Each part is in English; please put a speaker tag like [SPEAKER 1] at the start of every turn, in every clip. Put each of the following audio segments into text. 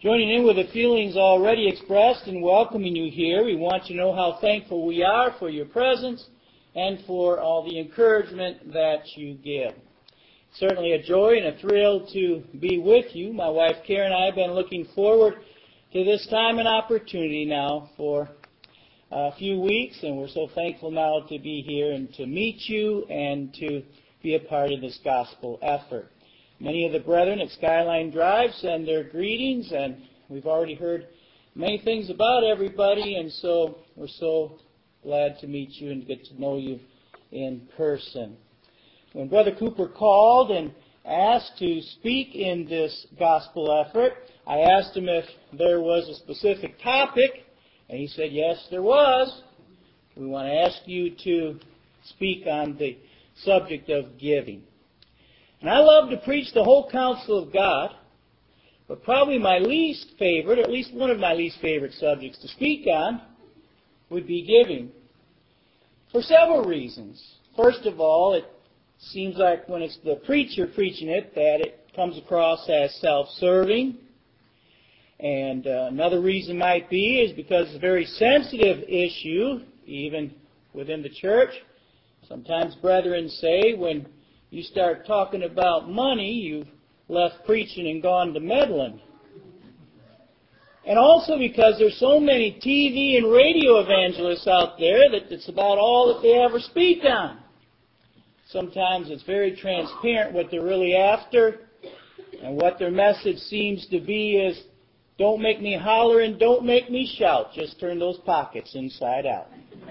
[SPEAKER 1] Joining in with the feelings already expressed in welcoming you here, we want you to know how thankful we are for your presence and for all the encouragement that you give. Certainly a joy and a thrill to be with you. My wife Karen and I have been looking forward to this time and opportunity now for a few weeks, and we're so thankful now to be here and to meet you and to be a part of this gospel effort. Many of the brethren at Skyline Drive send their greetings, and we've already heard many things about everybody, and so we're so glad to meet you and get to know you in person. When Brother Cooper called and asked to speak in this gospel effort, I asked him if there was a specific topic, and he said yes, there was. We want to ask you to speak on the subject of giving. And I love to preach the whole counsel of God, but probably my least favorite, at least one of my least favorite subjects to speak on, would be giving. For several reasons. First of all, it seems like when it's the preacher preaching it, that it comes across as self-serving. And another reason might be is because it's a very sensitive issue, even within the church. Sometimes brethren say when you start talking about money, you've left preaching and gone to meddling. And also because there's so many TV and radio evangelists out there that it's about all that they ever speak on. Sometimes it's very transparent what they're really after, and what their message seems to be is, don't make me holler and don't make me shout, just turn those pockets inside out.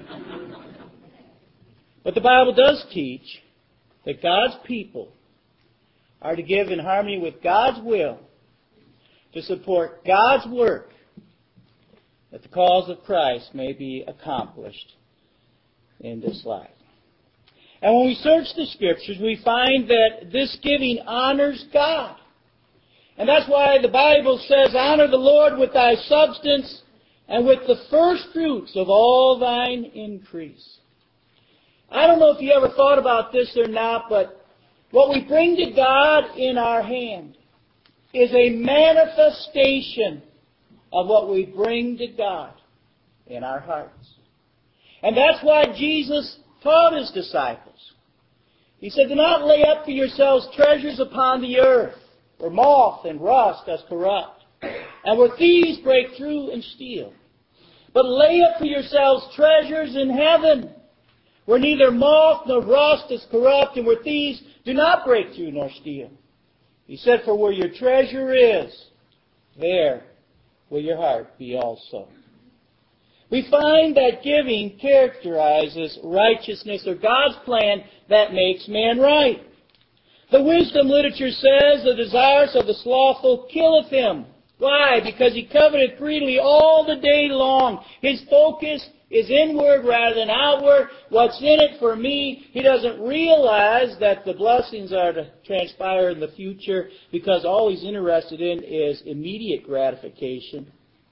[SPEAKER 1] But the Bible does teach that God's people are to give in harmony with God's will to support God's work, that the cause of Christ may be accomplished in this life. And when we search the Scriptures, we find that this giving honors God. And that's why the Bible says, honor the Lord with thy substance and with the first fruits of all thine increase. I don't know if you ever thought about this or not, but what we bring to God in our hand is a manifestation of what we bring to God in our hearts. And that's why Jesus taught His disciples. He said, do not lay up for yourselves treasures upon the earth, where moth and rust does corrupt, and where thieves break through and steal. But lay up for yourselves treasures in heaven, where neither moth nor rust is corrupt, and where thieves do not break through nor steal. He said, for where your treasure is, there will your heart be also. We find that giving characterizes righteousness, or God's plan that makes man right. The wisdom literature says, the desires of the slothful killeth him. Why? Because he coveteth greedily all the day long. His focus is inward rather than outward. What's in it for me? He doesn't realize that the blessings are to transpire in the future, because all he's interested in is immediate gratification.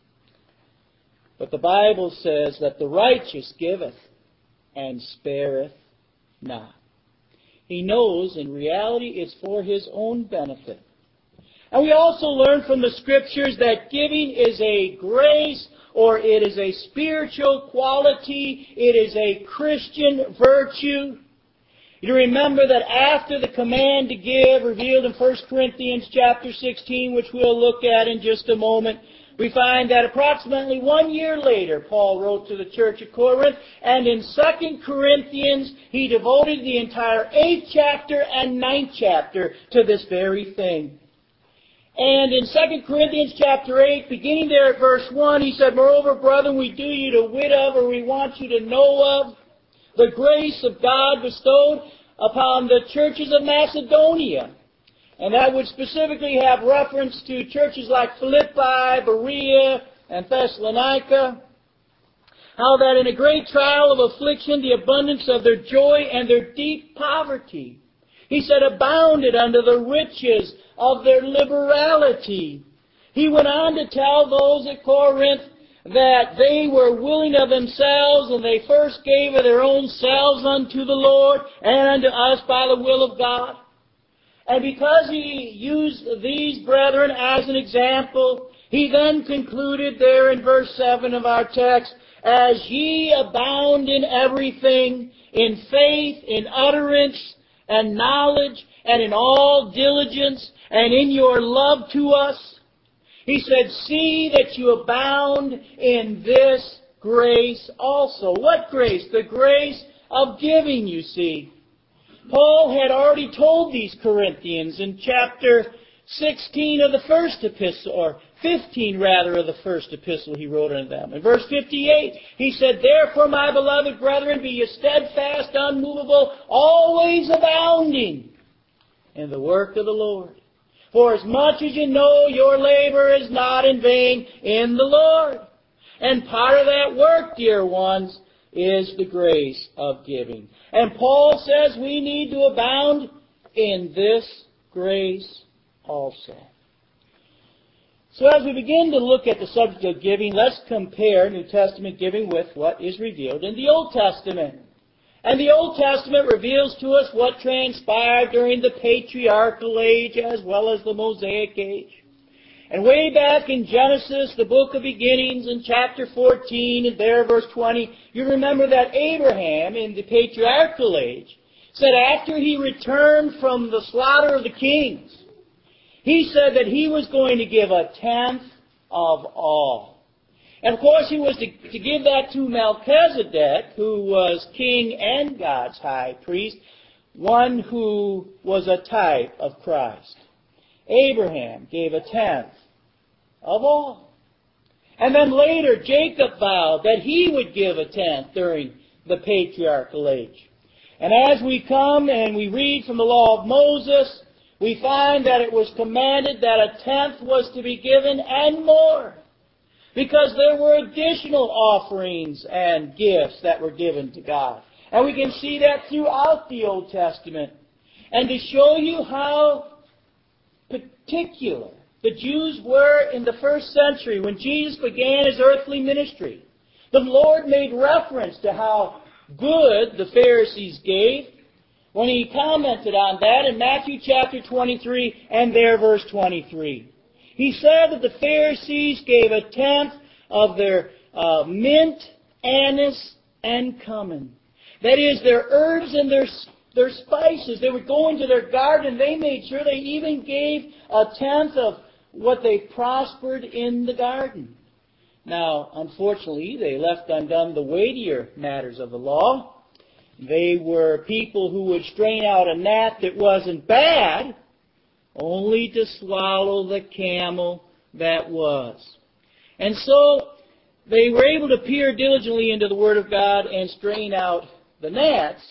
[SPEAKER 1] But the Bible says that the righteous giveth and spareth not. He knows in reality it's for his own benefit. And we also learn from the Scriptures that giving is a grace, or it is a spiritual quality. It is a Christian virtue. You remember that after the command to give, revealed in 1 Corinthians chapter 16, which we'll look at in just a moment, we find that approximately 1 year later, Paul wrote to the church at Corinth, and in 2 Corinthians, he devoted the entire 8th chapter and 9th chapter to this very thing. And in 2 Corinthians chapter 8, beginning there at verse 1, he said, moreover, brethren, we do you to wit of, or we want you to know of, the grace of God bestowed upon the churches of Macedonia. And that would specifically have reference to churches like Philippi, Berea, and Thessalonica. How that in a great trial of affliction, the abundance of their joy and their deep poverty, he said, abounded unto the riches of their liberality. He went on to tell those at Corinth that they were willing of themselves, and they first gave of their own selves unto the Lord and unto us by the will of God. And because he used these brethren as an example, He then concluded there in verse 7 of our text, as ye abound in everything, in faith, in utterance, and knowledge, and in all diligence, and in your love to us. He said, see that you abound in this grace also. What grace? The grace of giving, you see. Paul had already told these Corinthians in chapter 16 of the first epistle, or 15 rather of the first epistle he wrote unto them. In verse 58, he said, therefore, my beloved brethren, be ye steadfast, unmovable, always abounding in the work of the Lord. For as much as you know your labor is not in vain in the Lord. And part of that work, dear ones, is the grace of giving. And Paul says we need to abound in this grace also. So as we begin to look at the subject of giving, let's compare New Testament giving with what is revealed in the Old Testament. And the Old Testament reveals to us what transpired during the patriarchal age as well as the Mosaic age. And way back in Genesis, the book of beginnings, in chapter 14, and there verse 20, you remember that Abraham in the patriarchal age said after he returned from the slaughter of the kings, he said that he was going to give a tenth of all. And of course he was to give that to Melchizedek, who was king and God's high priest, one who was a type of Christ. Abraham gave a tenth of all. And then later Jacob vowed that he would give a tenth during the patriarchal age. And as we come and we read from the law of Moses, we find that it was commanded that a tenth was to be given and more, because there were additional offerings and gifts that were given to God. And we can see that throughout the Old Testament. And to show you how particular the Jews were in the first century when Jesus began His earthly ministry, the Lord made reference to how good the Pharisees gave when He commented on that in Matthew chapter 23 and there verse 23. He said that the Pharisees gave a tenth of their mint, anise, and cumin. That is, their herbs and their spices. They would go into their garden. They made sure they even gave a tenth of what they prospered in the garden. Now, unfortunately, they left undone the weightier matters of the law. They were people who would strain out a gnat that wasn't bad, only to swallow the camel that was. And so they were able to peer diligently into the Word of God and strain out the gnats.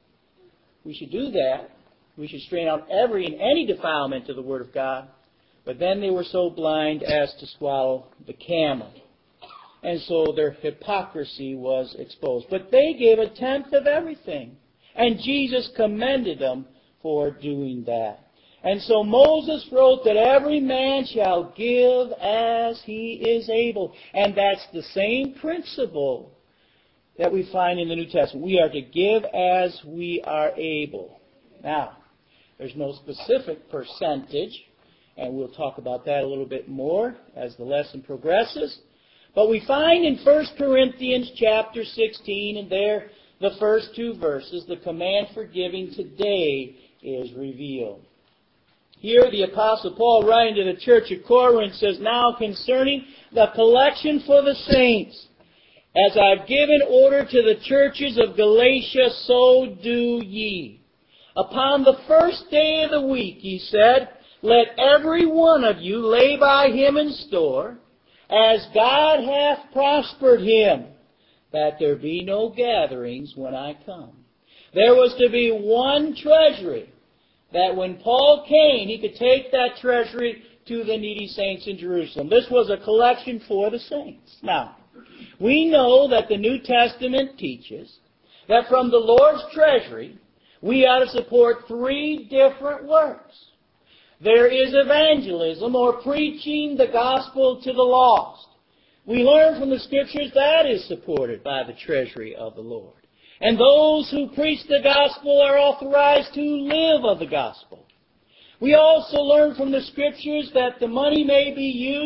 [SPEAKER 1] We should do that. We should strain out every and any defilement to the Word of God. But then they were so blind as to swallow the camel. And so their hypocrisy was exposed. But they gave a tenth of everything. And Jesus commended them for doing that. And so Moses wrote that every man shall give as he is able. And that's the same principle that we find in the New Testament. We are to give as we are able. Now, there's no specific percentage, and we'll talk about that a little bit more as the lesson progresses. But we find in 1 Corinthians chapter 16, and there the first two verses, the command for giving today is revealed. Here the Apostle Paul, writing to the church at Corinth, says, now concerning the collection for the saints, as I've given order to the churches of Galatia, so do ye. Upon the first day of the week, he said, let every one of you lay by him in store, as God hath prospered him, that there be no gatherings when I come. There was to be one treasury, that when Paul came, he could take that treasury to the needy saints in Jerusalem. This was a collection for the saints. Now, we know that the New Testament teaches that from the Lord's treasury, we ought to support three different works. There is evangelism, or preaching the gospel to the lost. We learn from the Scriptures that is supported by the treasury of the Lord. And those who preach the gospel are authorized to live of the gospel. We also learn from the Scriptures that the money may be used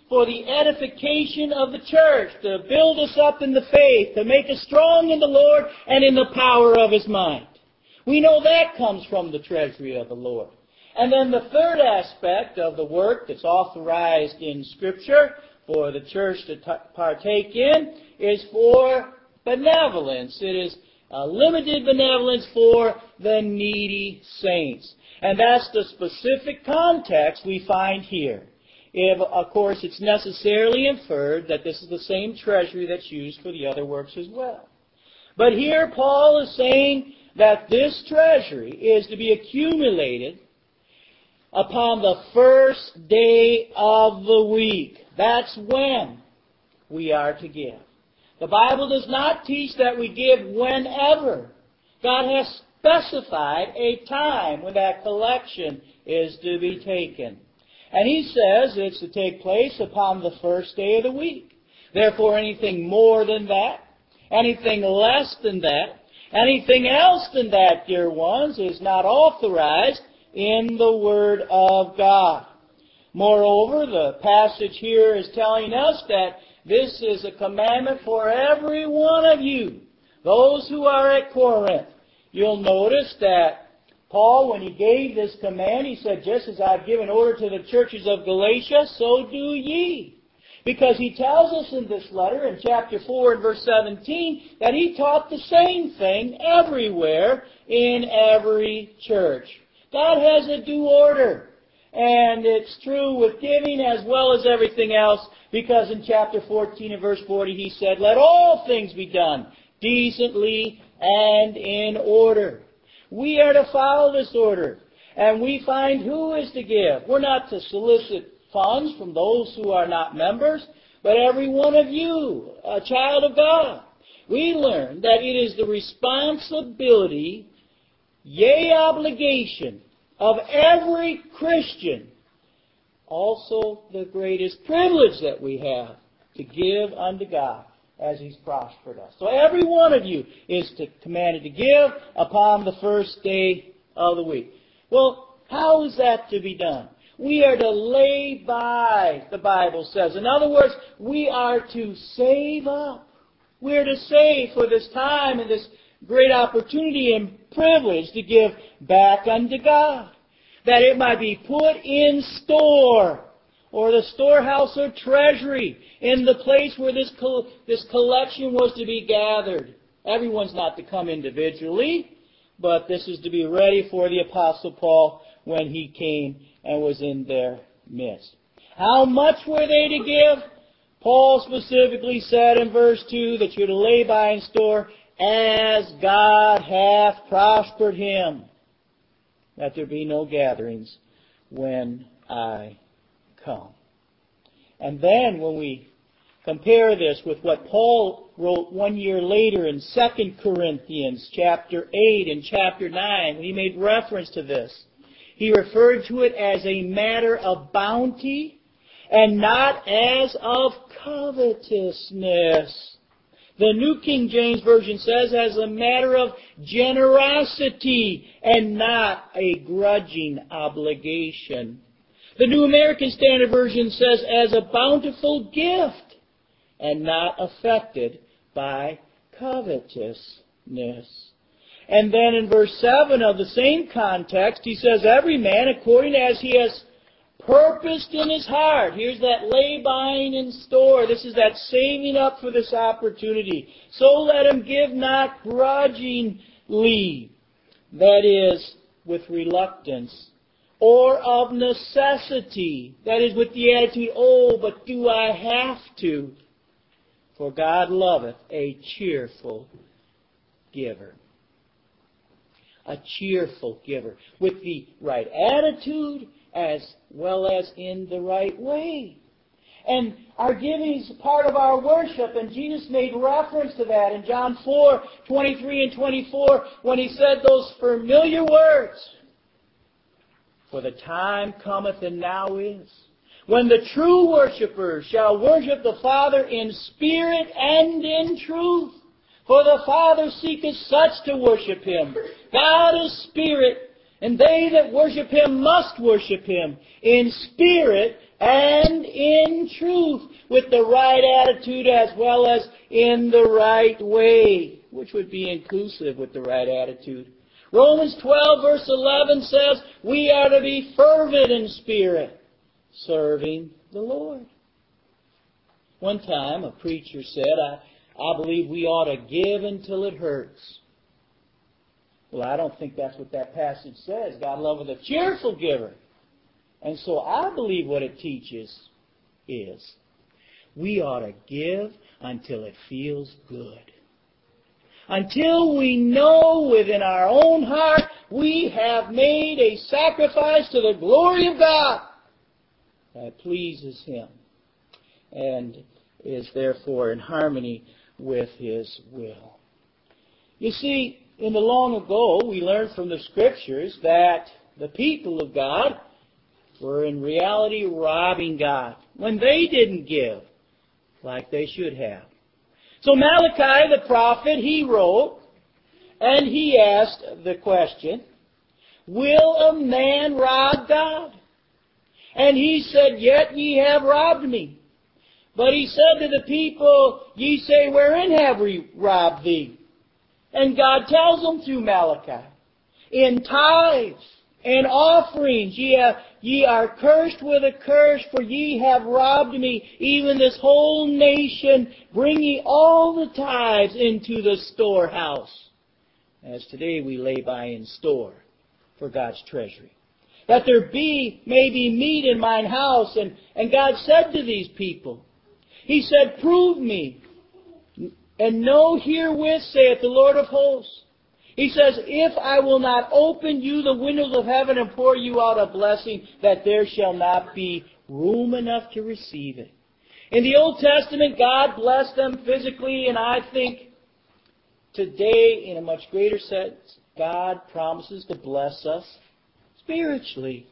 [SPEAKER 1] for the edification of the church, to build us up in the faith, to make us strong in the Lord and in the power of His might. We know that comes from the treasury of the Lord. And then the third aspect of the work that's authorized in Scripture for the church to partake in is for benevolence. It is limited benevolence for the needy saints. And that's the specific context we find here. If, of course, it's necessarily inferred that this is the same treasury that's used for the other works as well. But here Paul is saying that this treasury is to be accumulated upon the first day of the week. That's when we are to give. The Bible does not teach that we give whenever. God has specified a time when that collection is to be taken. And He says it's to take place upon the first day of the week. Therefore, anything more than that, anything less than that, anything else than that, dear ones, is not authorized in the Word of God. Moreover, the passage here is telling us that this is a commandment for every one of you, those who are at Corinth. You'll notice that Paul, when he gave this command, he said, just as I've given order to the churches of Galatia, so do ye. Because he tells us in this letter, in chapter 4 and verse 17, that he taught the same thing everywhere in every church. God has a due order. And it's true with giving as well as everything else, because in chapter 14 and verse 40 he said, let all things be done decently and in order. We are to follow this order, and we find who is to give. We're not to solicit funds from those who are not members, but every one of you, a child of God. We learn that it is the responsibility, yea, obligation, of every Christian, also the greatest privilege that we have, to give unto God as He's prospered us. So every one of you is commanded to give upon the first day of the week. Well, how is that to be done? We are to lay by, the Bible says. In other words, we are to save up. We are to save for this time and this great opportunity and privilege to give back unto God, that it might be put in store, or the storehouse or treasury, in the place where this collection was to be gathered. Everyone's not to come individually, but this is to be ready for the Apostle Paul when he came and was in their midst. How much were they to give? Paul specifically said in verse 2 that you're to lay by in store as God hath prospered him, that there be no gatherings when I come. And then when we compare this with what Paul wrote 1 year later in 2 Corinthians chapter 8 and chapter 9, when he made reference to this, he referred to it as a matter of bounty and not as of covetousness. The New King James Version says as a matter of generosity and not a grudging obligation. The New American Standard Version says as a bountiful gift and not affected by covetousness. And then in verse 7 of the same context, he says, every man according as he has purposed in his heart. Here's that lay buying in store. This is that saving up for this opportunity. So let him give not grudgingly, that is, with reluctance, or of necessity, that is, with the attitude, oh, but do I have to? For God loveth a cheerful giver. A cheerful giver, with the right attitude as well as in the right way. And our giving is part of our worship, and Jesus made reference to that in John 4:23 and 24, when He said those familiar words, for the time cometh and now is, when the true worshipers shall worship the Father in spirit and in truth. For the Father seeketh such to worship Him. God is spirit, and they that worship Him must worship Him in spirit and in truth, with the right attitude as well as in the right way, which would be inclusive with the right attitude. Romans 12 verse 11 says we are to be fervent in spirit, serving the Lord. One time a preacher said, I believe we ought to give until it hurts. Well, I don't think that's what that passage says. God loveth a cheerful giver. And so I believe what it teaches is we ought to give until it feels good. Until we know within our own heart we have made a sacrifice to the glory of God that pleases Him and is therefore in harmony with His will. You see, in the long ago, we learned from the Scriptures that the people of God were in reality robbing God when they didn't give like they should have. So Malachi the prophet, he wrote, and he asked the question, will a man rob God? And he said, yet ye have robbed me. But he said to the people, ye say, wherein have we robbed thee? And God tells them through Malachi, in tithes and offerings ye are cursed with a curse, for ye have robbed me, even this whole nation. Bring ye all the tithes into the storehouse. As today we lay by in store for God's treasury. That there may be meat in mine house. And God said to these people, He said, prove me, and know herewith, saith the Lord of hosts. He says, if I will not open you the windows of heaven and pour you out a blessing, that there shall not be room enough to receive it. In the Old Testament, God blessed them physically, and I think today, in a much greater sense, God promises to bless us spiritually.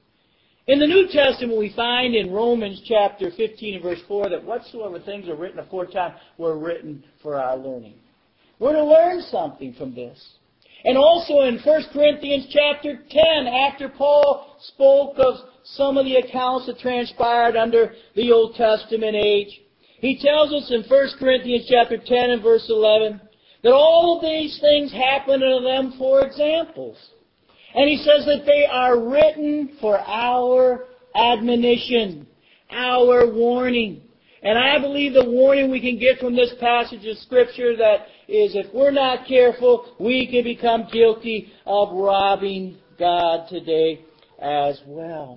[SPEAKER 1] In the New Testament, we find in Romans chapter 15 and verse 4 that whatsoever things are written aforetime were written for our learning. We're to learn something from this. And also in 1 Corinthians chapter 10, after Paul spoke of some of the accounts that transpired under the Old Testament age, he tells us in 1 Corinthians chapter 10 and verse 11 that all of these things happened unto them for examples. And he says that they are written for our admonition, our warning. And I believe the warning we can get from this passage of Scripture that is if we're not careful, we can become guilty of robbing God today as well.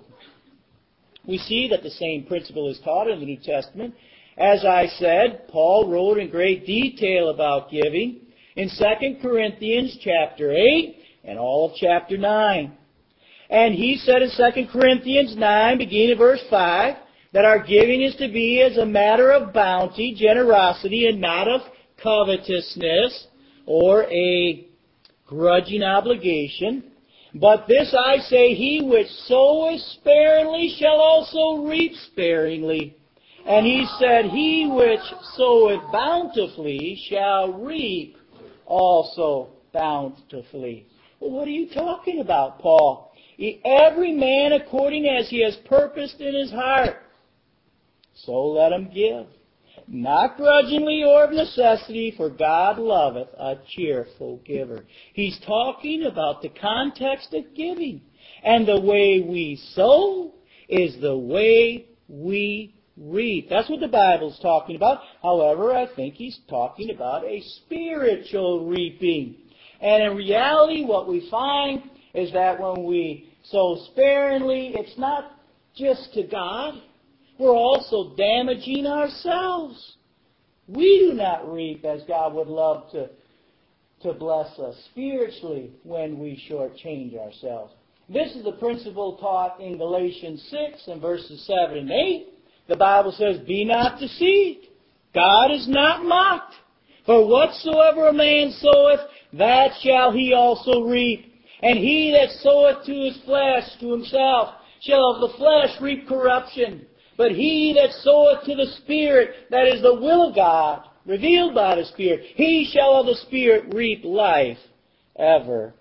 [SPEAKER 1] We see that the same principle is taught in the New Testament. As I said, Paul wrote in great detail about giving in 2 Corinthians chapter 8 and all of chapter 9. And he said in 2 Corinthians 9, beginning at verse 5, that our giving is to be as a matter of bounty, generosity, and not of covetousness or a grudging obligation. But this I say, he which soweth sparingly shall also reap sparingly. And he said, he which soweth bountifully shall reap also bountifully. Well, what are you talking about, Paul? Every man according as he has purposed in his heart, so let him give. Not grudgingly or of necessity, for God loveth a cheerful giver. He's talking about the context of giving. And the way we sow is the way we reap. That's what the Bible's talking about. However, I think he's talking about a spiritual reaping. And in reality, what we find is that when we sow sparingly, it's not just to God. We're also damaging ourselves. We do not reap as God would love to bless us spiritually when we shortchange ourselves. This is the principle taught in Galatians 6 and verses 7 and 8. The Bible says, be not deceived. God is not mocked. For whatsoever a man soweth, that shall he also reap. And he that soweth to his flesh, to himself, shall of the flesh reap corruption. But he that soweth to the Spirit, that is the will of God, revealed by the Spirit, he shall of the Spirit reap life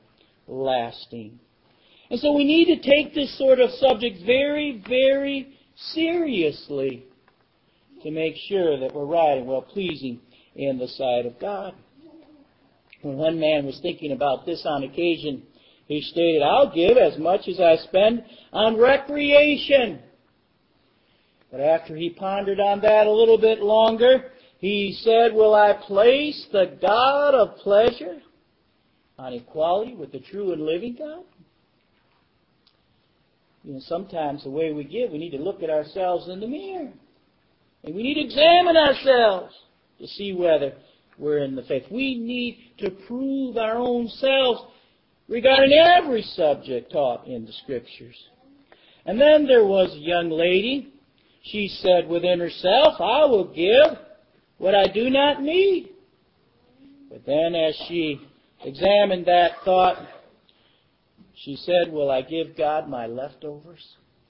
[SPEAKER 1] everlasting. And so we need to take this sort of subject very, very seriously to make sure that we're right and well-pleasing in the sight of God. When one man was thinking about this on occasion, he stated, I'll give as much as I spend on recreation. But after he pondered on that a little bit longer, he said, will I place the God of pleasure on equality with the true and living God? Sometimes the way we give, we need to look at ourselves in the mirror. And we need to examine ourselves to see whether we're in the faith. We need to prove our own selves regarding every subject taught in the Scriptures. And then there was a young lady. She said within herself, I will give what I do not need. But then as she examined that thought, she said, will I give God my leftovers?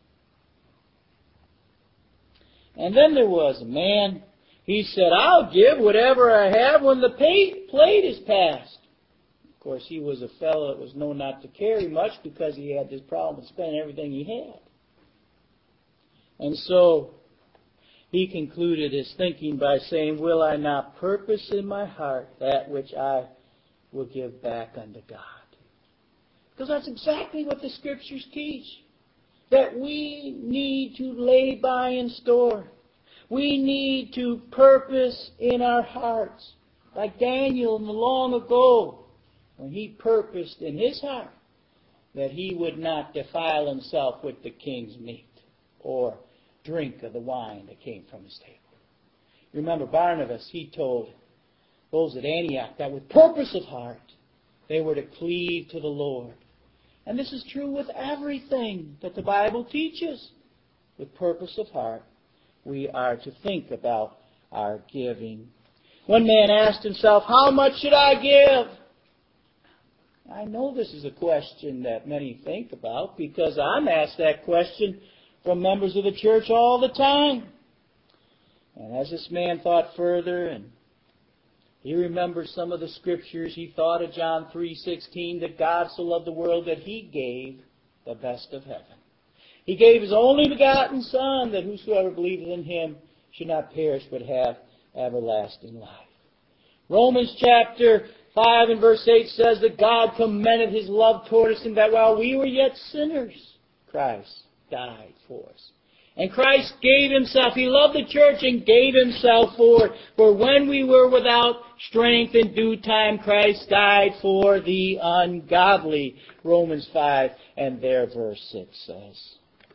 [SPEAKER 1] And then there was a man. He said, I'll give whatever I have when the plate is passed. Of course, he was a fellow that was known not to carry much because he had this problem of spending everything he had. And so he concluded his thinking by saying, will I not purpose in my heart that which I will give back unto God? Because that's exactly what the Scriptures teach. That we need to lay by in store. We need to purpose in our hearts. Like Daniel in the long ago, when he purposed in his heart that he would not defile himself with the king's meat or drink of the wine that came from his table. You remember Barnabas, he told those at Antioch that with purpose of heart they were to cleave to the Lord. And this is true with everything that the Bible teaches. With purpose of heart, we are to think about our giving. One man asked himself, how much should I give? I know this is a question that many think about because I'm asked that question from members of the church all the time. And as this man thought further and he remembered some of the Scriptures, he thought of John 3:16, that God so loved the world that He gave the best of heaven. He gave His only begotten Son, that whosoever believeth in Him should not perish but have everlasting life. Romans chapter 5 and verse 8 says that God commended His love toward us, and that while we were yet sinners, Christ died for us. And Christ gave Himself. He loved the church and gave Himself for it. For when we were without strength in due time, Christ died for the ungodly. Romans 5 and there verse 6 says.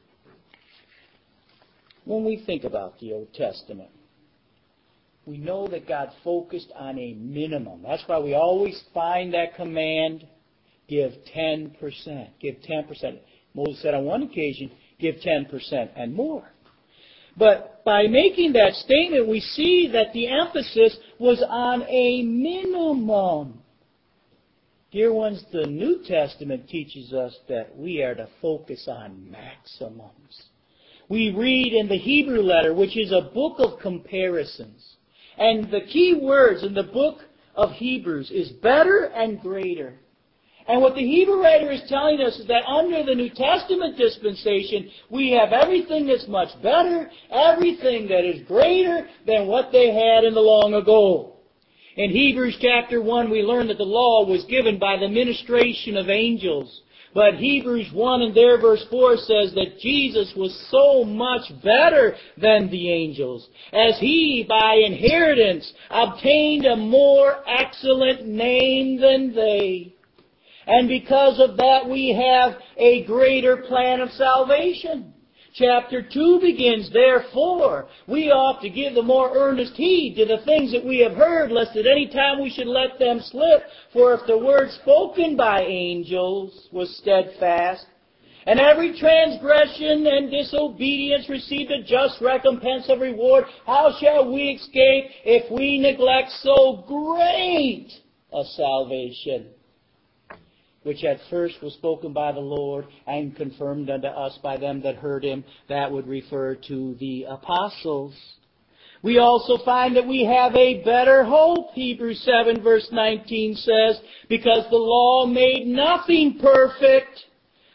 [SPEAKER 1] When we think about the Old Testament, we know that God focused on a minimum. That's why we always find that command, give 10%. Give 10%. Moses said on one occasion, give 10% and more. But by making that statement, we see that the emphasis was on a minimum. Dear ones, the New Testament teaches us that we are to focus on maximums. We read in the Hebrew letter, which is a book of comparisons. And the key words in the book of Hebrews is better and greater. And what the Hebrew writer is telling us is that under the New Testament dispensation, we have everything that's much better, everything that is greater than what they had in the long ago. In Hebrews chapter 1, we learn that the law was given by the ministration of angels. But Hebrews 1 and there verse 4 says that Jesus was so much better than the angels, as He, by inheritance, obtained a more excellent name than they. And because of that, we have a greater plan of salvation. Chapter 2 begins, therefore, we ought to give the more earnest heed to the things that we have heard, lest at any time we should let them slip. For if the word spoken by angels was steadfast, and every transgression and disobedience received a just recompense of reward, how shall we escape if we neglect so great a salvation, which at first was spoken by the Lord and confirmed unto us by them that heard Him? That would refer to the apostles. We also find that we have a better hope. Hebrews 7 verse 19 says, because the law made nothing perfect,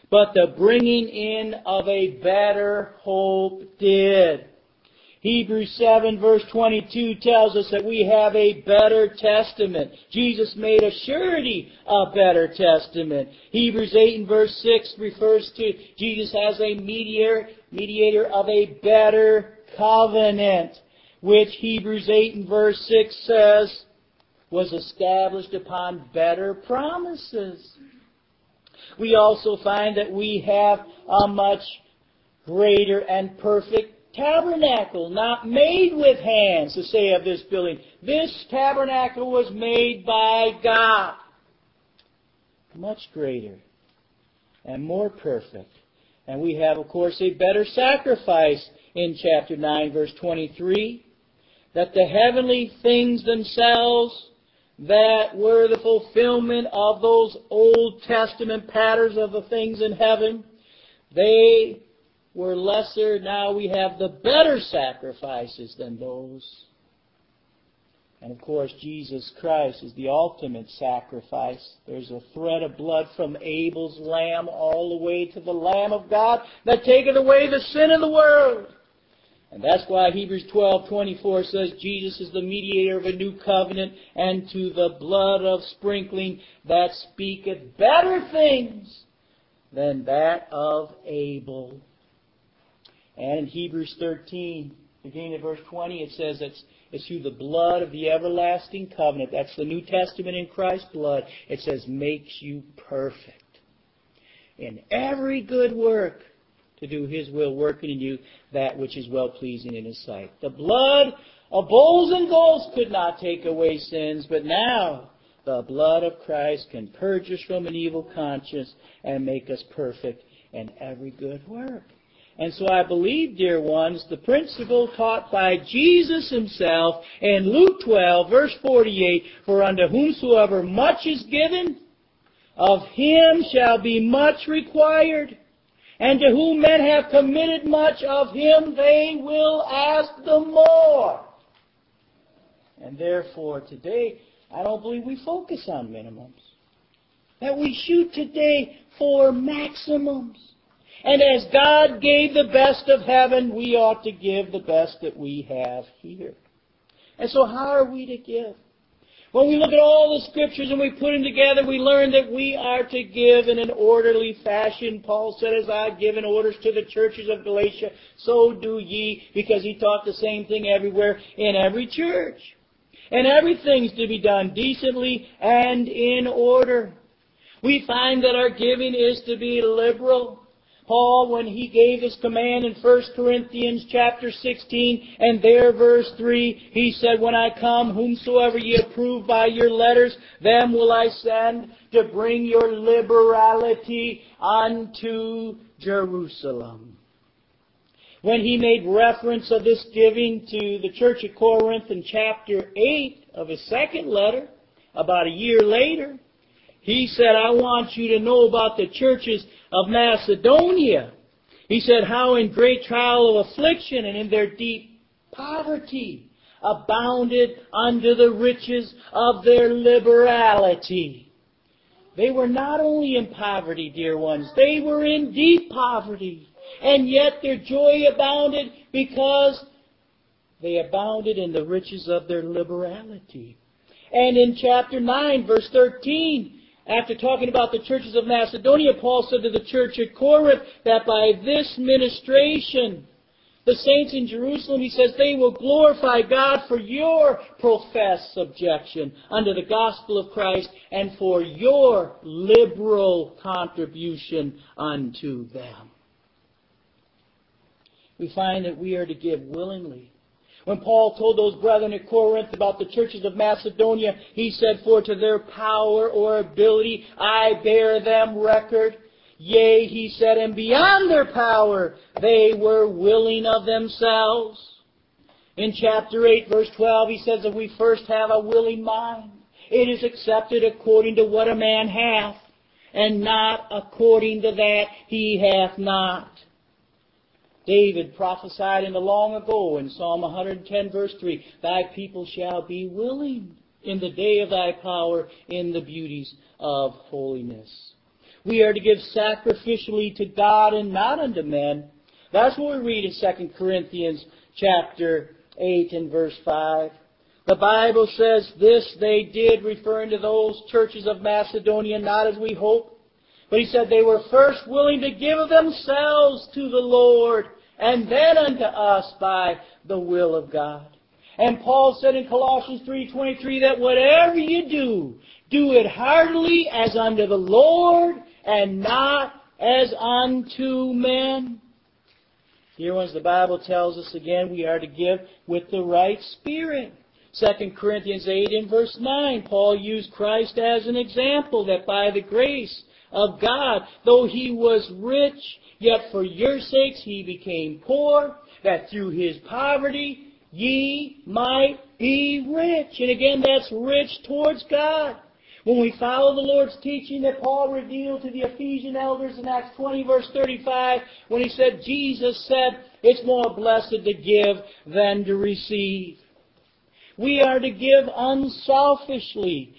[SPEAKER 1] but the bringing in of a better hope did. Hebrews 7 verse 22 tells us that we have a better testament. Jesus made a surety a better testament. Hebrews 8 and verse 6 refers to Jesus as a mediator of a better covenant, which Hebrews 8 and verse 6 says was established upon better promises. We also find that we have a much greater and perfect tabernacle, not made with hands, to say of this building. This tabernacle was made by God. Much greater and more perfect. And we have, of course, a better sacrifice in chapter 9, verse 23, that the heavenly things themselves that were the fulfillment of those Old Testament patterns of the things in heaven, they were lesser. Now we have the better sacrifices than those. And of course, Jesus Christ is the ultimate sacrifice. There's a thread of blood from Abel's lamb all the way to the Lamb of God that taketh away the sin of the world. And that's why Hebrews 12:24 says Jesus is the mediator of a new covenant, and to the blood of sprinkling that speaketh better things than that of Abel. And in Hebrews 13, beginning at verse 20, it says it's through the blood of the everlasting covenant. That's the New Testament in Christ's blood. It says makes you perfect in every good work to do His will, working in you that which is well-pleasing in His sight. The blood of bulls and goats could not take away sins, but now the blood of Christ can purge us from an evil conscience and make us perfect in every good work. And so I believe, dear ones, the principle taught by Jesus Himself in Luke 12, verse 48, for unto whomsoever much is given, of him shall be much required. And to whom men have committed much, of him they will ask the more. And therefore today, I don't believe we focus on minimums. That we shoot today for maximums. And as God gave the best of heaven, we ought to give the best that we have here. And so how are we to give? When we look at all the Scriptures and we put them together, we learn that we are to give in an orderly fashion. Paul said, as I have given orders to the churches of Galatia, so do ye, because he taught the same thing everywhere in every church. And everything's to be done decently and in order. We find that our giving is to be liberal. Paul, when he gave his command in 1 Corinthians chapter 16 and there verse 3, he said, when I come, whomsoever ye approve by your letters, them will I send to bring your liberality unto Jerusalem. When he made reference of this giving to the church at Corinth in chapter 8 of his second letter, about a year later, he said, I want you to know about the churches of Macedonia. He said, how in great trial of affliction and in their deep poverty abounded unto the riches of their liberality. They were not only in poverty, dear ones, they were in deep poverty. And yet their joy abounded because they abounded in the riches of their liberality. And in chapter 9, verse 13, after talking about the churches of Macedonia, Paul said to the church at Corinth that by this ministration, the saints in Jerusalem, he says, they will glorify God for your professed subjection unto the gospel of Christ and for your liberal contribution unto them. We find that we are to give willingly. When Paul told those brethren at Corinth about the churches of Macedonia, he said, for to their power or ability I bear them record. Yea, he said, and beyond their power they were willing of themselves. In chapter 8, verse 12, he says that we first have a willing mind. It is accepted according to what a man hath, and not according to that he hath not. David prophesied in the long ago in Psalm 110 verse 3, thy people shall be willing in the day of thy power in the beauties of holiness. We are to give sacrificially to God and not unto men. That's what we read in 2 Corinthians chapter 8 and verse 5. The Bible says this they did, referring to those churches of Macedonia, not as we hope. But he said they were first willing to give of themselves to the Lord, and then unto us by the will of God. And Paul said in Colossians 3:23 that whatever you do, do it heartily as unto the Lord and not as unto men. Dear ones, the Bible tells us again we are to give with the right spirit. 2 Corinthians 8 and verse 9, Paul used Christ as an example that by the grace of God, though He was rich, yet for your sakes He became poor, that through His poverty ye might be rich. And again, that's rich towards God. When we follow the Lord's teaching that Paul revealed to the Ephesian elders in Acts 20 verse 35, when he said, Jesus said, it's more blessed to give than to receive. We are to give unselfishly,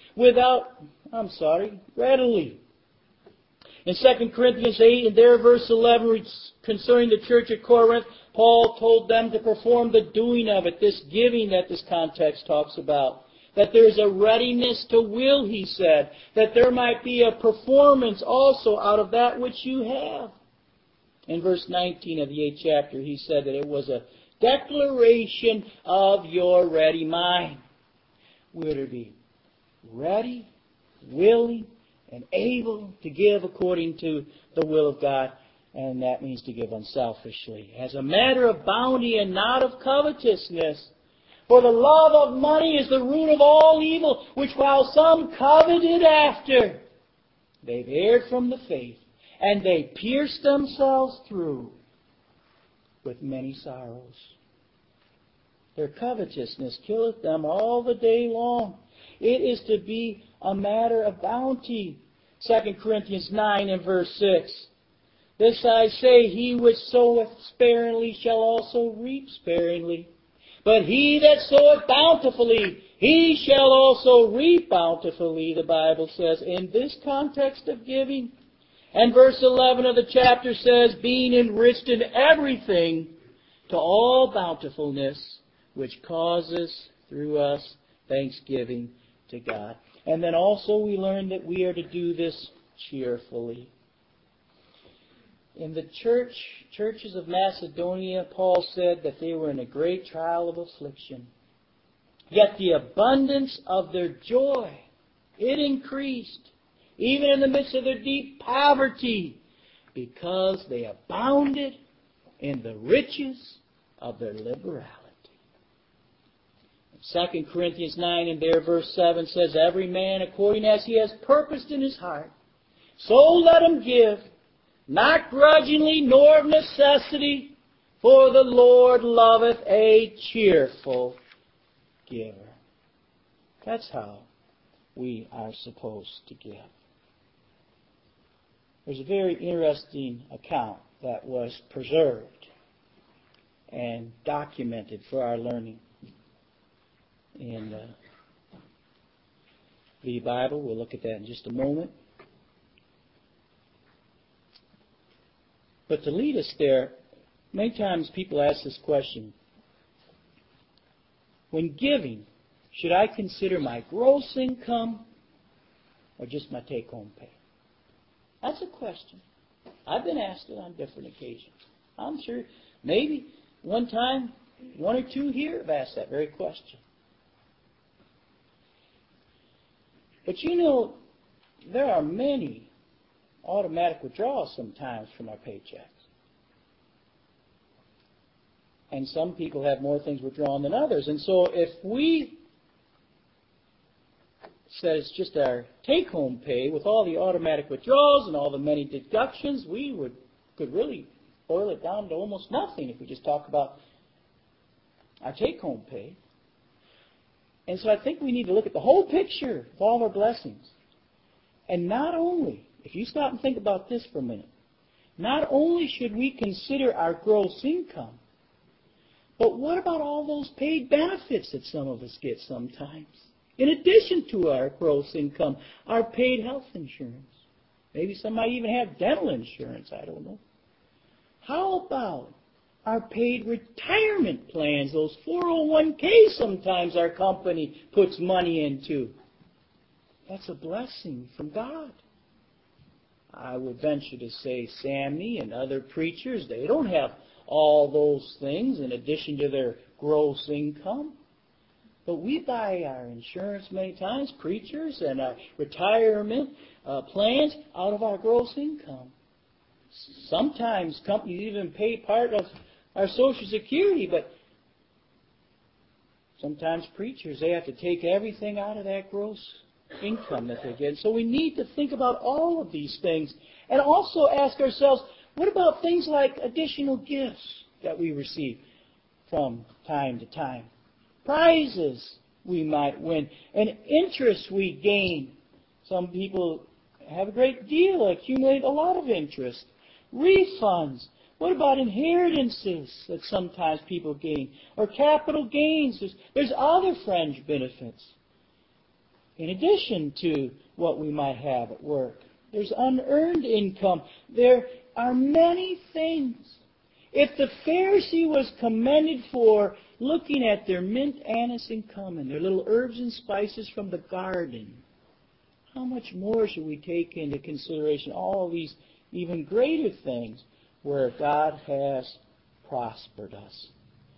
[SPEAKER 1] readily. In 2 Corinthians 8, and there verse 11, concerning the church at Corinth, Paul told them to perform the doing of it, this giving that this context talks about. That there's a readiness to will, he said. That there might be a performance also out of that which you have. In verse 19 of the 8th chapter, he said that it was a declaration of your ready mind. We're to be ready, willing, and able to give according to the will of God. And that means to give unselfishly, as a matter of bounty and not of covetousness. For the love of money is the root of all evil, which while some coveted after, they've erred from the faith, and they pierced themselves through with many sorrows. Their covetousness killeth them all the day long. It is to be a matter of bounty. 2 Corinthians 9 and verse 6. This I say, he which soweth sparingly shall also reap sparingly. But he that soweth bountifully, he shall also reap bountifully, the Bible says, in this context of giving. And verse 11 of the chapter says, being enriched in everything to all bountifulness, which causes through us thanksgiving to God. And then also we learn that we are to do this cheerfully. In the churches of Macedonia, Paul said that they were in a great trial of affliction. Yet the abundance of their joy, it increased, even in the midst of their deep poverty, because they abounded in the riches of their liberality. 2 Corinthians 9 and there verse 7 says, every man according as he has purposed in his heart, so let him give, not grudgingly nor of necessity, for the Lord loveth a cheerful giver. That's how we are supposed to give. There's a very interesting account that was preserved and documented for our learning in the Bible. We'll look at that in just a moment. But to lead us there, many times people ask this question. When giving, should I consider my gross income or just my take-home pay? That's a question. I've been asked it on different occasions. I'm sure maybe one time, one or two here have asked that very question. But you know, there are many automatic withdrawals sometimes from our paychecks. And some people have more things withdrawn than others. And so if we said it's just our take-home pay with all the automatic withdrawals and all the many deductions, we could really boil it down to almost nothing if we just talk about our take-home pay. And so I think we need to look at the whole picture of all of our blessings. And not only, if you stop and think about this for a minute, not only should we consider our gross income, but what about all those paid benefits that some of us get sometimes? In addition to our gross income, our paid health insurance, Maybe some might even have dental insurance, I don't know. How about our paid retirement plans, those 401k sometimes our company puts money into? That's a blessing from God. I would venture to say Sammy and other preachers, they don't have all those things in addition to their gross income. But we buy our insurance many times, preachers, and our retirement plans out of our gross income. Sometimes companies even pay part of our Social Security, but sometimes preachers, they have to take everything out of that gross income that they get. So we need to think about all of these things and also ask ourselves, what about things like additional gifts that we receive from time to time? Prizes we might win, and interest we gain. Some people have a great deal, accumulate a lot of interest. Refunds. What about inheritances that sometimes people gain? Or capital gains. There's other fringe benefits. In addition to what we might have at work. There's unearned income. There are many things. If the Pharisee was commended for looking at their mint, anise, and cumin, their little herbs and spices from the garden, how much more should we take into consideration all these even greater things where God has prospered us?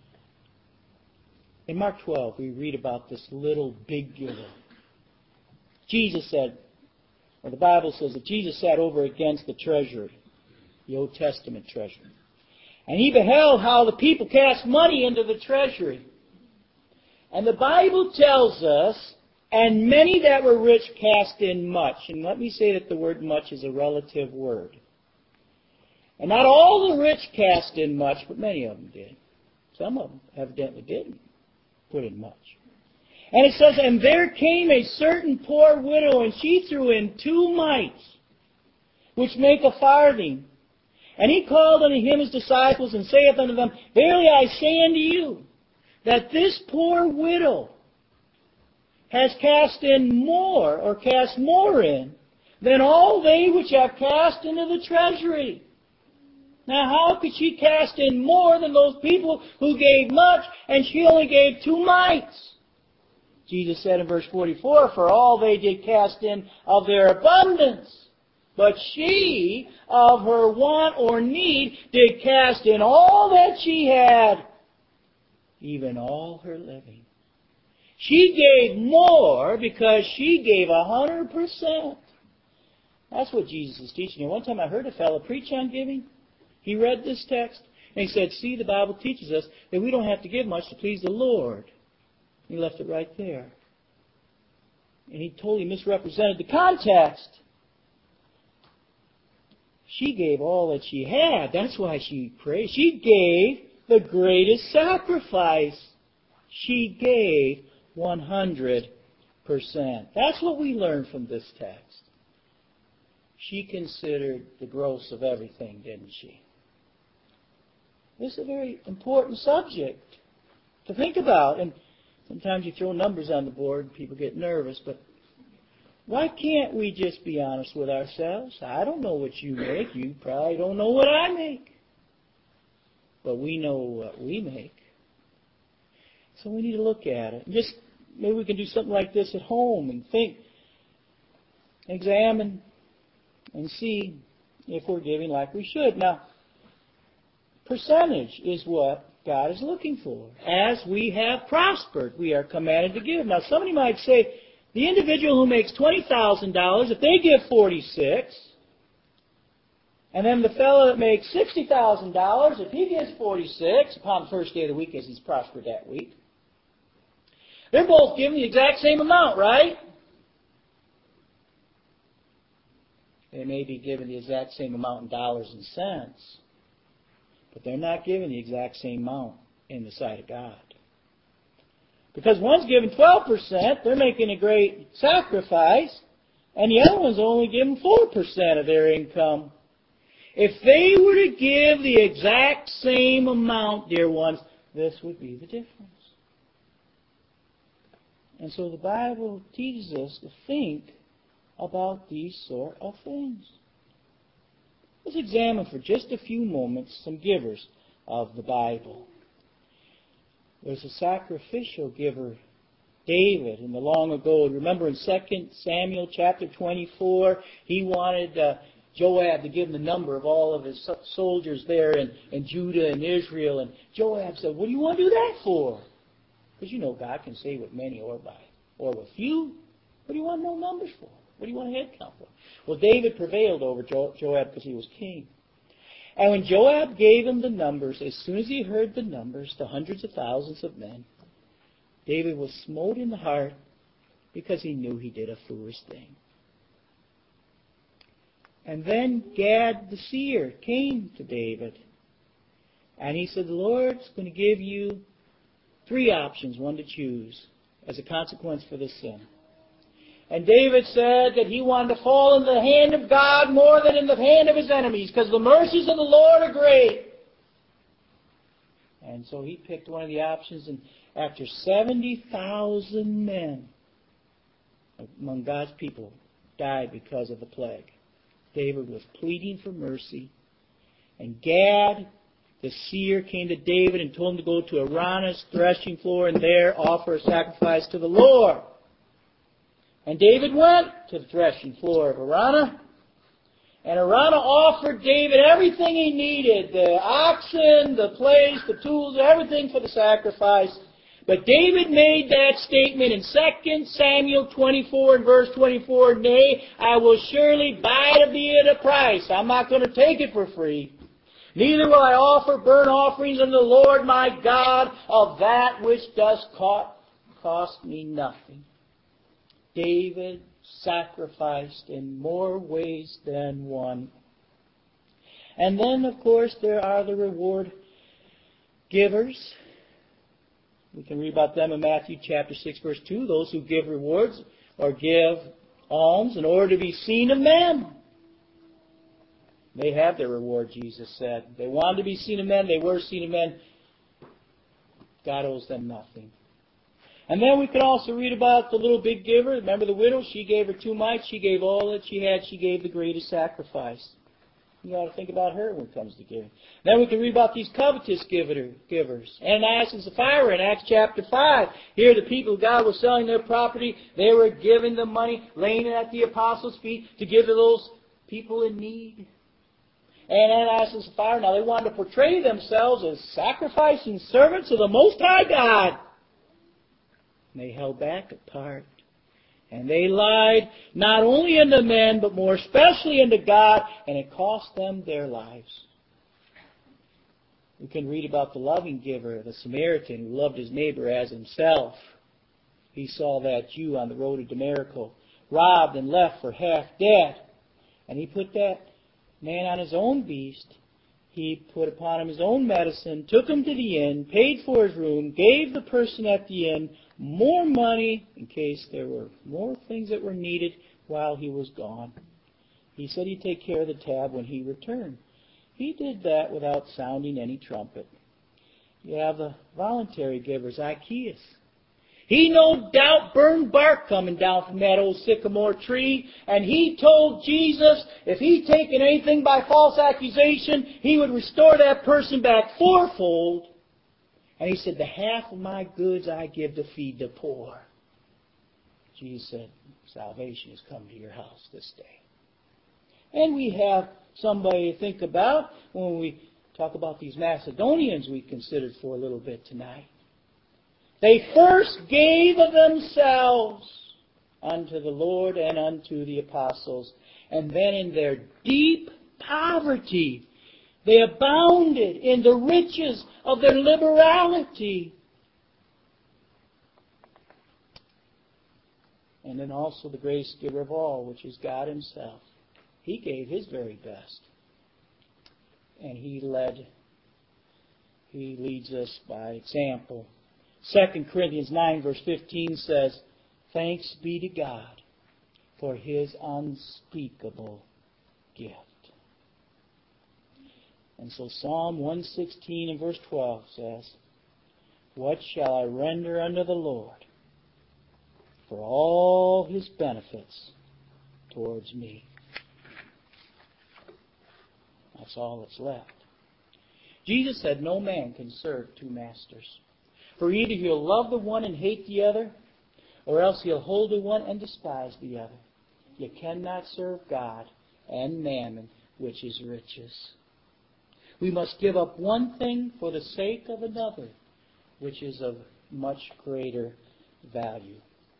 [SPEAKER 1] In Mark 12, we read about this little big giver. Jesus said, or the Bible says that Jesus sat over against the treasury, the Old Testament treasury. And he beheld how the people cast money into the treasury. And the Bible tells us, and many that were rich cast in much. And let me say that the word much is a relative word. And not all the rich cast in much, but many of them did. Some of them evidently didn't put in much. And it says, and there came a certain poor widow, and she threw in 2 mites, which make a farthing. And he called unto him his disciples, and saith unto them, Verily I say unto you, that this poor widow has cast in more, or cast more in, than all they which have cast into the treasury. Now how could she cast in more than those people who gave much, and she only gave 2 mites? Jesus said in verse 44, For all they did cast in of their abundance, but she of her want or need did cast in all that she had, even all her living. She gave more because she gave 100%. That's what Jesus is teaching. And one time I heard a fellow preach on giving. He read this text and he said, see, the Bible teaches us that we don't have to give much to please the Lord. He left it right there. And he totally misrepresented the context. She gave all that she had. That's why she prayed. She gave the greatest sacrifice. She gave 100%. That's what we learn from this text. She considered the gross of everything, didn't she? This is a very important subject to think about. And sometimes you throw numbers on the board and people get nervous, but why can't we just be honest with ourselves? I don't know what you make. You probably don't know what I make. But we know what we make. So we need to look at it. Just maybe we can do something like this at home and think, examine, and see if we're giving like we should. Now, percentage is what God is looking for. As we have prospered, we are commanded to give. Now, somebody might say, the individual who makes $20,000, if they give $46,000, and then the fellow that makes $60,000, if he gives $46,000 upon the first day of the week as he's prospered that week, they're both giving the exact same amount, right? They may be giving the exact same amount in dollars and cents, but they're not giving the exact same amount in the sight of God. Because one's giving 12%, they're making a great sacrifice, and the other one's only giving 4% of their income. If they were to give the exact same amount, dear ones, this would be the difference. And so the Bible teaches us to think about these sort of things. Let's examine for just a few moments some givers of the Bible. There's a sacrificial giver, David, in the long ago. Remember in 2 Samuel chapter 24, he wanted Joab to give him the number of all of his soldiers there in Judah and Israel. And Joab said, what do you want to do that for? Because you know God can save with many or with few. What do you want no numbers for? What do you want a head count for? Well, David prevailed over Joab because he was king. And when Joab gave him the numbers, as soon as he heard the numbers, the hundreds of thousands of men, David was smote in the heart because he knew he did a foolish thing. And then Gad the seer came to David. And he said, the Lord's going to give you 3 options, one to choose, as a consequence for this sin. And David said that he wanted to fall into the hand of God more than in the hand of his enemies, because the mercies of the Lord are great. And so he picked one of the options, and after 70,000 men among God's people died because of the plague, David was pleading for mercy. And Gad, the seer, came to David and told him to go to Araunah's threshing floor and there offer a sacrifice to the Lord. And David went to the threshing floor of Araunah. And Araunah offered David everything he needed, the oxen, the place, the tools, everything for the sacrifice. But David made that statement in 2 Samuel 24 and verse 24, nay, I will surely buy it of thee at a price. I'm not going to take it for free. Neither will I offer burnt offerings unto the Lord my God of that which does cost me nothing. David sacrificed in more ways than one. And then, of course, there are the reward givers. We can read about them in Matthew chapter 6, verse 2. Those who give rewards or give alms in order to be seen of men. They have their reward, Jesus said. They wanted to be seen of men. They were seen of men. God owes them nothing. And then we could also read about the little big giver. Remember the widow? She gave her 2 mites. She gave all that she had. She gave the greatest sacrifice. You ought to think about her when it comes to giving. Then we can read about these covetous givers. Ananias and Sapphira in Acts chapter 5. Here the people of God were selling their property. They were giving the money, laying it at the apostles' feet to give to those people in need. And Ananias and Sapphira, now they wanted to portray themselves as sacrificing servants of the Most High God. And they held back a part. And they lied not only unto men, but more especially unto God, and it cost them their lives. We can read about the loving giver, the Samaritan, who loved his neighbor as himself. He saw that Jew on the road to Jericho, robbed and left for half dead. And he put that man on his own beast. He put upon him his own medicine, took him to the inn, paid for his room, gave the person at the inn more money in case there were more things that were needed while he was gone. He said he'd take care of the tab when he returned. He did that without sounding any trumpet. You have the voluntary giver, Zacchaeus. He no doubt burned bark coming down from that old sycamore tree, and he told Jesus if he'd taken anything by false accusation, he would restore that person back fourfold. And he said, the half of my goods I give to feed the poor. Jesus said, salvation has come to your house this day. And we have somebody to think about when we talk about these Macedonians we considered for a little bit tonight. They first gave of themselves unto the Lord and unto the apostles. And then in their deep poverty, they abounded in the riches of their liberality. And then also the greatest giver of all, which is God Himself. He gave His very best. And He leads us by example. 2 Corinthians 9 verse 15 says, thanks be to God for His unspeakable gift. And so Psalm 116 and verse 12 says, what shall I render unto the Lord for all His benefits towards me? That's all that's left. Jesus said no man can serve two masters. For either he'll love the one and hate the other, or else he'll hold the one and despise the other. You cannot serve God and mammon, which is riches. We must give up one thing for the sake of another, which is of much greater value.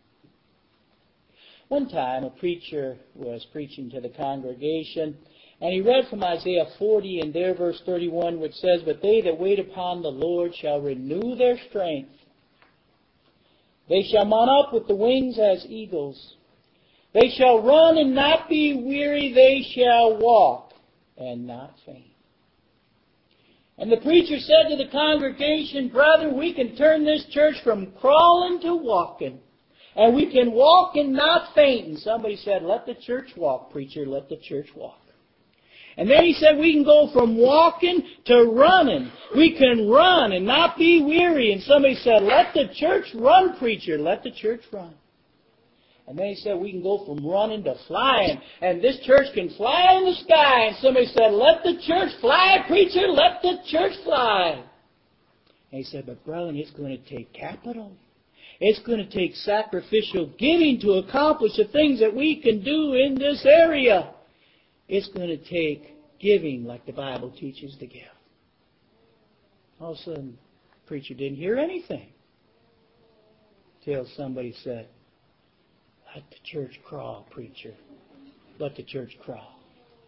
[SPEAKER 1] One time a preacher was preaching to the congregation, and he read from Isaiah 40 and there verse 31, which says, "But they that wait upon the Lord shall renew their strength. They shall mount up with the wings as eagles. They shall run and not be weary. They shall walk and not faint." And the preacher said to the congregation, "Brother, we can turn this church from crawling to walking. And we can walk and not faint." And somebody said, "Let the church walk, preacher, let the church walk." And then he said we can go from walking to running. We can run and not be weary. And somebody said, "Let the church run, preacher, let the church run." And then he said we can go from running to flying. And this church can fly in the sky. And somebody said, "Let the church fly, preacher, let the church fly." And he said, "But brother, it's going to take capital. It's going to take sacrificial giving to accomplish the things that we can do in this area. It's going to take giving like the Bible teaches to give." All of a sudden, the preacher didn't hear anything. Till somebody said, "Let the church crawl, preacher. Let the church crawl."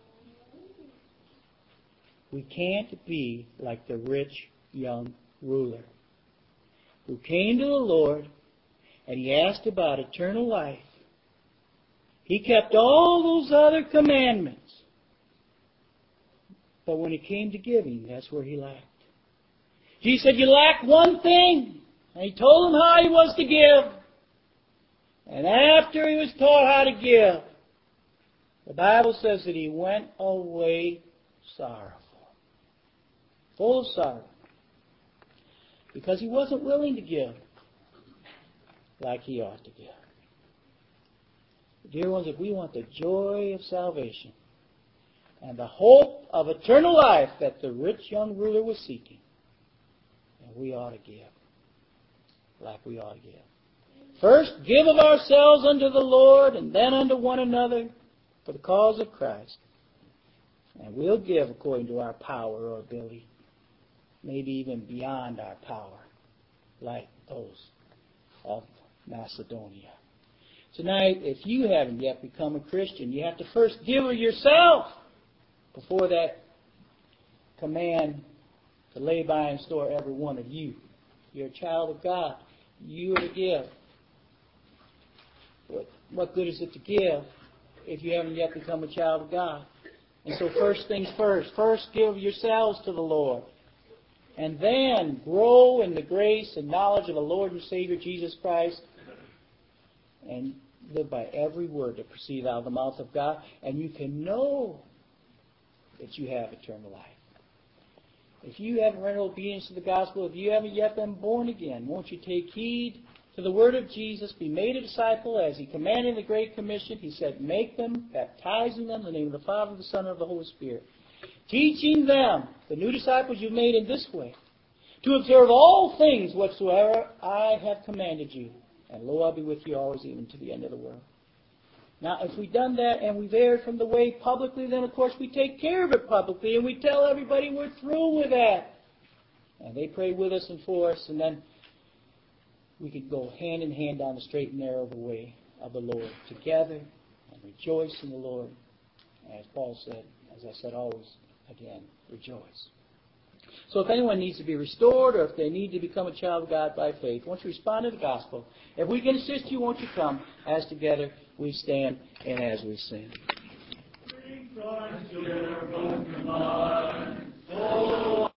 [SPEAKER 1] We can't be like the rich young ruler who came to the Lord and he asked about eternal life. He kept all those other commandments. But when it came to giving, that's where he lacked. Jesus said, "You lack one thing." And he told him how he was to give. And after he was taught how to give, the Bible says that he went away sorrowful. Full of sorrow. Because he wasn't willing to give like he ought to give. Dear ones, if we want the joy of salvation and the hope of eternal life that the rich young ruler was seeking, then we ought to give like we ought to give. First, give of ourselves unto the Lord, and then unto one another for the cause of Christ. And we'll give according to our power or ability, maybe even beyond our power, like those of Macedonia. Tonight, if you haven't yet become a Christian, you have to first give of yourself before that command to lay by and store every one of you. You're a child of God. You are to give. What good is it to give if you haven't yet become a child of God? And so first things first. First give yourselves to the Lord. And then grow in the grace and knowledge of the Lord and Savior Jesus Christ. And live by every word that proceeds out of the mouth of God. And you can know that you have eternal life. If you haven't rendered obedience to the gospel, if you haven't yet been born again, won't you take heed to the word of Jesus, be made a disciple as he commanded in the Great Commission. He said, make them, baptizing them in the name of the Father, the Son, and of the Holy Spirit. Teaching them, the new disciples you've made in this way, to observe all things whatsoever I have commanded you. And lo, I'll be with you always, even to the end of the world. Now, if we've done that and we've erred from the way publicly, then of course we take care of it publicly and we tell everybody we're through with that. And they pray with us and for us, and then we could go hand in hand down the straight and narrow way of the Lord together and rejoice in the Lord. As Paul said, as I said always, again, rejoice. So if anyone needs to be restored or if they need to become a child of God by faith, won't you respond to the gospel? If we can assist you, won't you come as together we stand and as we sing.